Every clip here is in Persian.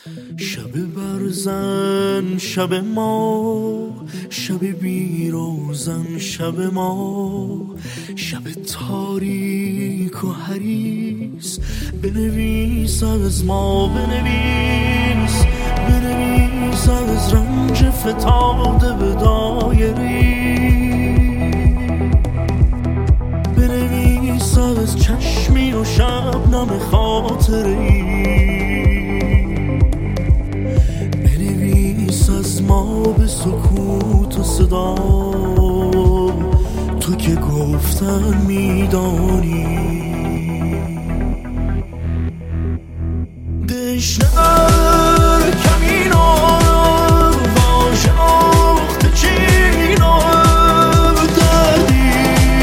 شب برزن شب ما، شب بیروزن شب ما، شب تاریک و حریص. بنویس از ما، بنویس بنویس از رنج فتاده به دایری، بنویس از چشمی و شبنم خاطری، بنویس از ما به سکوت و صدا، تو که گفتن میدانی. دشنر کمینو واژخت چینو دادی،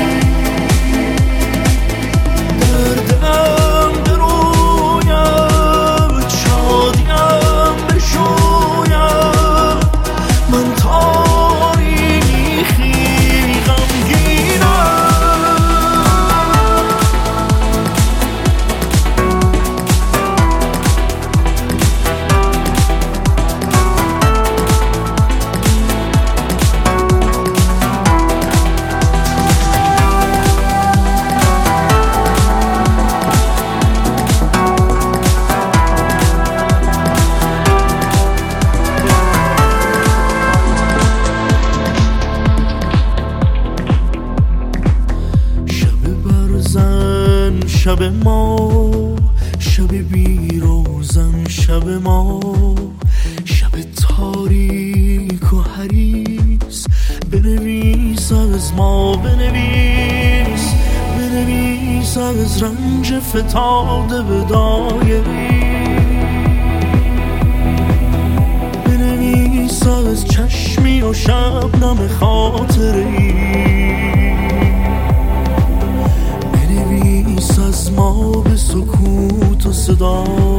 دردم برویم شادیم بشویم، من تاریخی غمگینم. شب ما، شب بیروزن شب ما، شب تاریک و حریص. بنویس از ما، بنویس بنویس از رنج فتاده به دایری، بنویس از چشمی و شبنم خاطری، بنویس از ما به سکوت و صدا،